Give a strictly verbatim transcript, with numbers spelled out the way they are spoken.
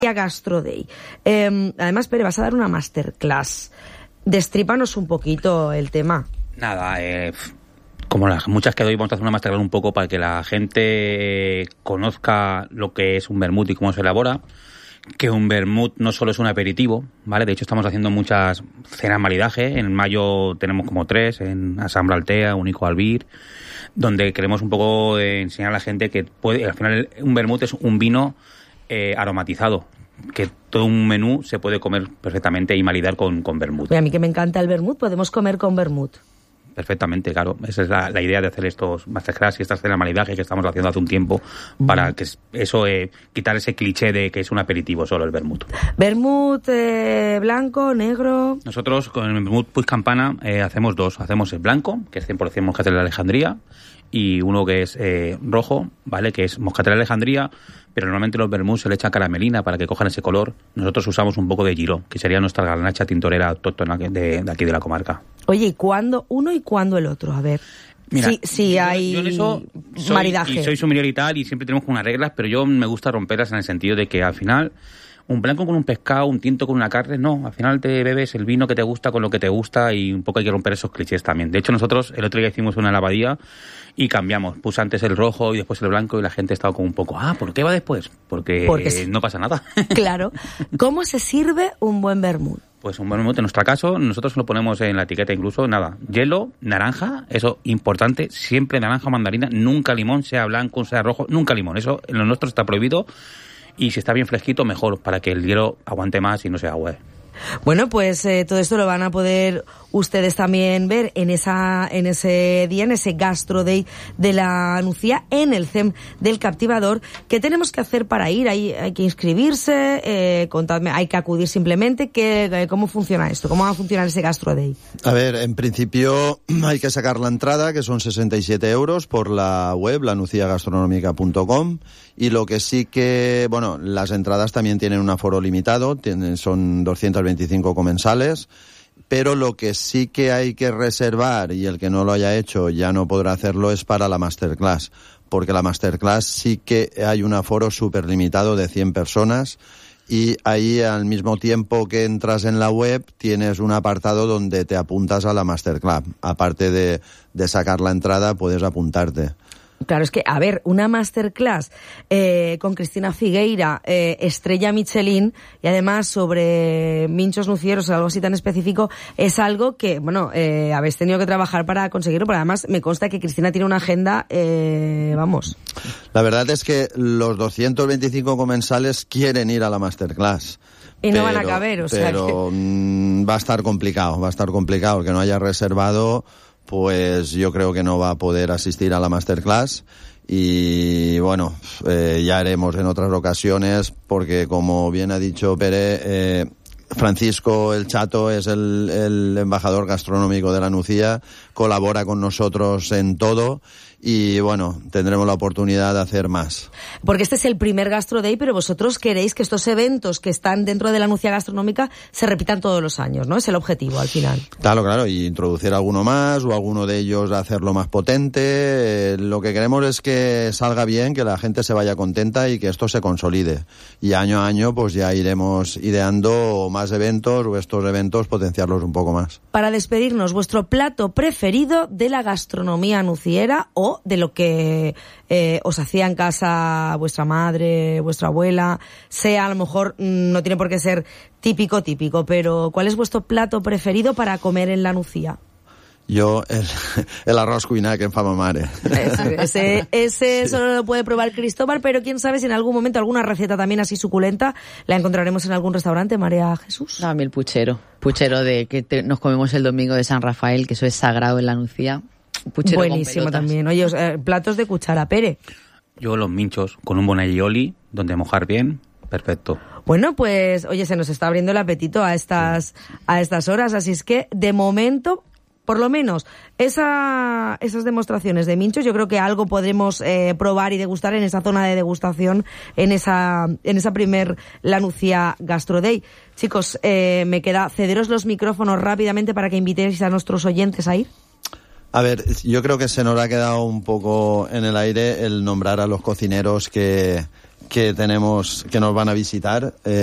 Gastro Day. Eh, además, Pere, vas a dar una masterclass. Destrípanos un poquito el tema. Nada, eh, como las muchas que doy, vamos a hacer una masterclass un poco para que la gente conozca lo que es un vermut y cómo se elabora. Que un vermut no solo es un aperitivo, ¿vale? De hecho, estamos haciendo muchas cenas maridaje. En mayo tenemos como tres, en Asambra Altea, Único Albir, donde queremos un poco eh, enseñar a la gente que puede, al final un vermut es un vino eh, aromatizado, que todo un menú se puede comer perfectamente y maridar con, con vermut. Oye, a mí que me encanta el vermut, podemos comer con vermut. Perfectamente, claro. Esa es la, la idea de hacer estos masterclass y estas cenas maridaje que estamos haciendo hace un tiempo para que eso, eh, quitar ese cliché de que es un aperitivo solo el vermut. ¿Vermut eh, blanco, negro? Nosotros con el vermut Puig Campana eh, hacemos dos. Hacemos el blanco, que es cien por ciento moscatel de Alejandría, y uno que es eh, rojo, ¿vale? Que es moscatel de Alejandría, pero normalmente los vermuts se le echa caramelina para que cojan ese color. Nosotros usamos un poco de Giró, que sería nuestra garnacha tintorera autóctona de, de aquí de la comarca. Oye, ¿y cuándo uno y cuándo el otro? A ver, Mira, si, si yo, hay yo en eso soy, maridaje. Y soy sommelier y tal, y siempre tenemos unas reglas, pero yo me gusta romperlas en el sentido de que al final un blanco con un pescado, un tinto con una carne, no. Al final te bebes el vino que te gusta con lo que te gusta y un poco hay que romper esos clichés también. De hecho, nosotros el otro día hicimos una lavadía y cambiamos. Puse antes el rojo y después el blanco y la gente estaba como un poco, ah, ¿por qué va después? Porque, Porque no pasa nada. Claro. ¿Cómo se sirve un buen vermut? Pues un vermut, en nuestro caso, nosotros lo ponemos en la etiqueta incluso, nada, hielo, naranja, eso importante, siempre naranja o mandarina, nunca limón, sea blanco, sea rojo, nunca limón. Eso en lo nuestro está prohibido. Y si está bien fresquito, mejor, para que el hielo aguante más y no se agüe. Bueno, pues eh, todo esto lo van a poder ustedes también ver en esa en ese día, en ese Gastro Day de la Nucía, en el C E M del Captivador. ¿Qué tenemos que hacer para ir? ¿Hay, hay que inscribirse? Eh, contadme, ¿hay que acudir simplemente? ¿Qué, ¿Cómo funciona esto? ¿Cómo va a funcionar ese Gastro Day? A ver, en principio hay que sacar la entrada, que son sesenta y siete euros, por la web, la nucía gastronómica punto com. Y lo que sí que, bueno, las entradas también tienen un aforo limitado, tienen, son doscientos veinticinco comensales, pero lo que sí que hay que reservar, y el que no lo haya hecho ya no podrá hacerlo, es para la masterclass, porque la masterclass sí que hay un aforo súper limitado de cien personas, y ahí al mismo tiempo que entras en la web tienes un apartado donde te apuntas a la masterclass. Aparte de, de sacar la entrada, puedes apuntarte. Claro, es que, a ver, una masterclass eh, con Cristina Figueira, eh, estrella Michelin, y además sobre minchos nucieros o algo así tan específico, es algo que, bueno, eh, habéis tenido que trabajar para conseguirlo, pero además me consta que Cristina tiene una agenda, eh, vamos. La verdad es que los doscientos veinticinco comensales quieren ir a la masterclass. Y no pero, van a caber, o sea Pero que... mmm, va a estar complicado, va a estar complicado. El que no haya reservado, pues yo creo que no va a poder asistir a la masterclass. Y bueno, eh, ya haremos en otras ocasiones, porque como bien ha dicho Pere, eh, Francisco el Chato es el, el embajador gastronómico de la Nucía, colabora con nosotros en todo. Y bueno, tendremos la oportunidad de hacer más. Porque este es el primer Gastro Day, pero vosotros queréis que estos eventos que están dentro de la Nucía Gastronómica se repitan todos los años, ¿no? Es el objetivo al final. Claro, claro, y introducir alguno más o alguno de ellos hacerlo más potente. Eh, lo que queremos es que salga bien, que la gente se vaya contenta y que esto se consolide. Y año a año pues ya iremos ideando más eventos o estos eventos potenciarlos un poco más. Para despedirnos, vuestro plato preferido de la gastronomía nuciera o de lo que eh, os hacía en casa vuestra madre, vuestra abuela, sea a lo mejor, no tiene por qué ser típico, típico, pero ¿cuál es vuestro plato preferido para comer en la Nucía? Yo, el, el arroz cuinac en fama mare. Ese, ese, ese sí. Solo lo puede probar Cristóbal, pero quién sabe si en algún momento alguna receta también así suculenta la encontraremos en algún restaurante, María Jesús. No, a mí el puchero. Puchero de que te, nos comemos el domingo de San Rafael, que eso es sagrado en la Nucía. Puchero buenísimo también. Oye, eh, platos de cuchara, Pere. Yo los minchos con un buen aioli donde mojar bien, perfecto. Bueno, pues, oye, se nos está abriendo el apetito a estas a estas horas, así es que de momento, por lo menos, esa, esas demostraciones de minchos, yo creo que algo podremos eh, probar y degustar en esa zona de degustación, en esa en esa primer La Nucía Gastro Day. Chicos, eh, me queda cederos los micrófonos rápidamente para que invitéis a nuestros oyentes a ir. A ver, yo creo que se nos ha quedado un poco en el aire el nombrar a los cocineros que, que tenemos, que nos van a visitar. Eh,